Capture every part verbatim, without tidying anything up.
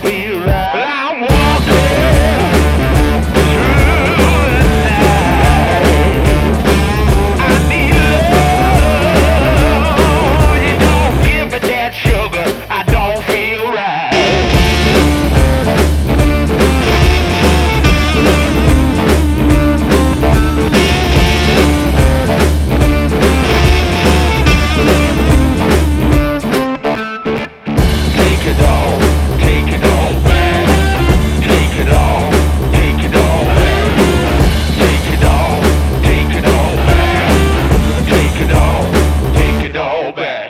feel right. Well, I'm walking through the night. I need love. You don't give me that sugar, I don't feel right. Take it all, take it all back. Take it all, take it all back. Take it all, take it all back. Take it all, take it all back.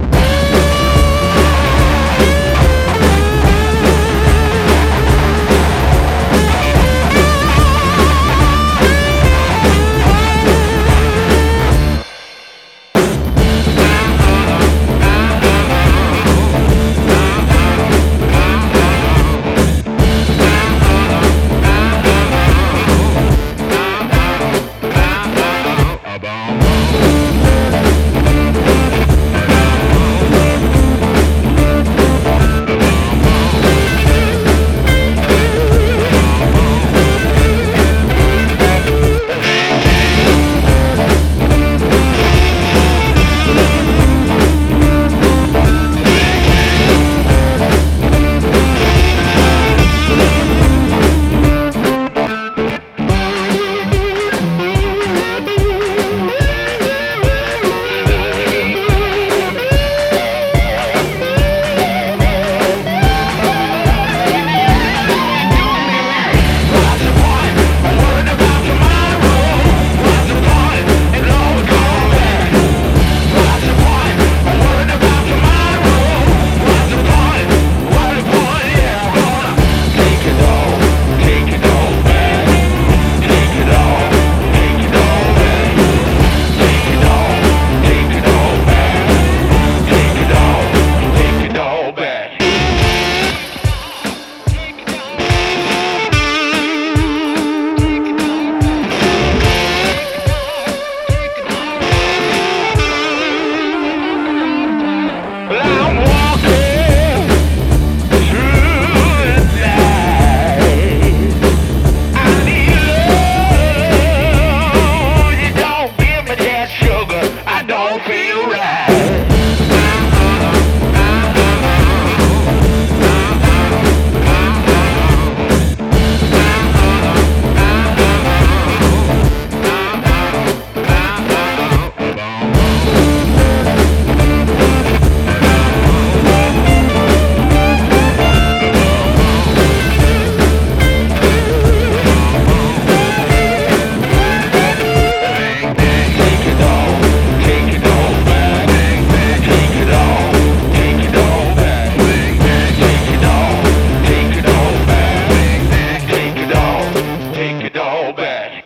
I'm walking through the night. I need love. You don't give me that sugar, I don't feel right. Take it all, take it all back. Take it all, take it all back. Take it all, take it all back. Take it all, take it all back.